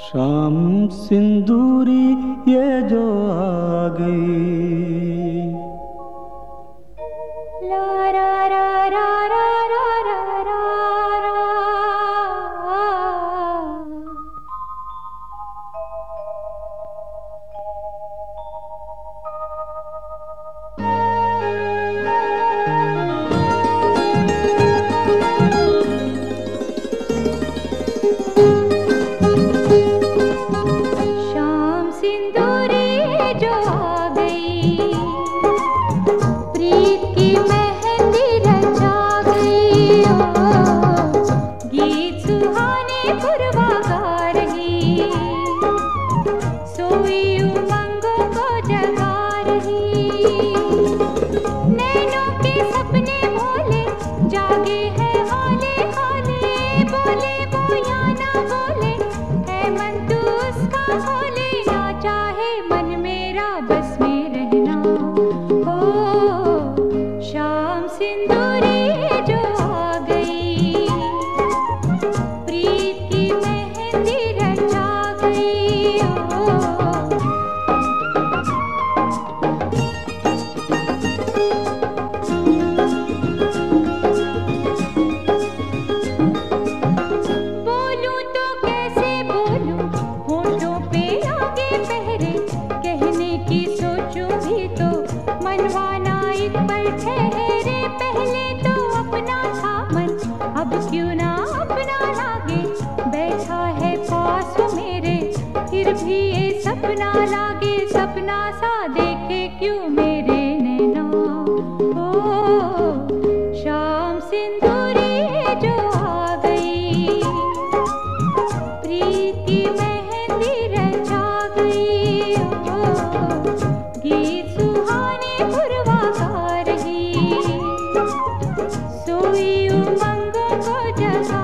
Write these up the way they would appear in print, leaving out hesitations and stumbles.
शाम सिंदूरी ये जो आ गई। ला रा रा रा रा रा रा रा रा। शाम सिंदूरी जो आ गई, प्रीत की मेहंदी रचा गई। गीत सुहाने पुरवा गा रही, सोई उमंगों को जगा रही। नैनों के सपने भोले जागे हैं हाले हाले, बोले वो या ना बोले है मन तू उसका खोले। ना चाहे मन मेरा बस में रहना हो, शाम सिंदूरी जो आ गई, प्रीत की मेहंदी रचा गई। बोलूं तो कैसे बोलूं, होठों पे आगे पहरे, कहने की सोचूं भी तो मनवाना एक पल ठहरे। पहले तो अपना था मन, अब क्यों ना अपना लागे। बैठा है पास वो मेरे, फिर भी ये सपना लागे। सपना सा देखे क्यों मेरे नैना, ओ शाम सिंदूरी जो आ गई, प्रीत की मेहंदी रचा गई। गीत सुहाने पुरवा गा रही, सोई उमंगों को जगा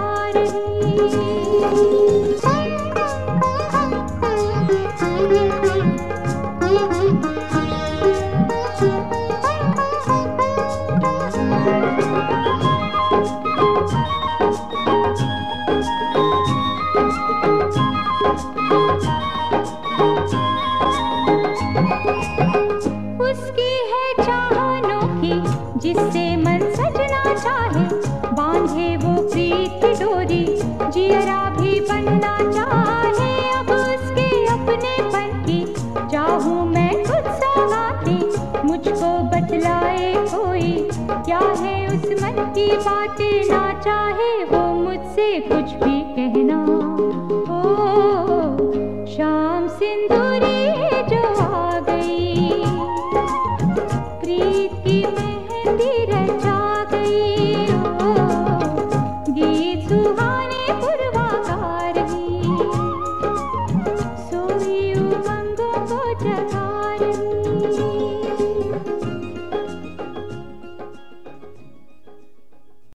उसकी है चाहनों की जिससे मन सजना चाहे, बांधे वो प्रीत की डोरी जियरा भी बनना चाहे। अब उसके अपनेपन की चाहूं मैं खुद सौगाती, मुझको बतलाए कोई क्या है उस मन की बातें। ना चाहे वो मुझसे कुछ भी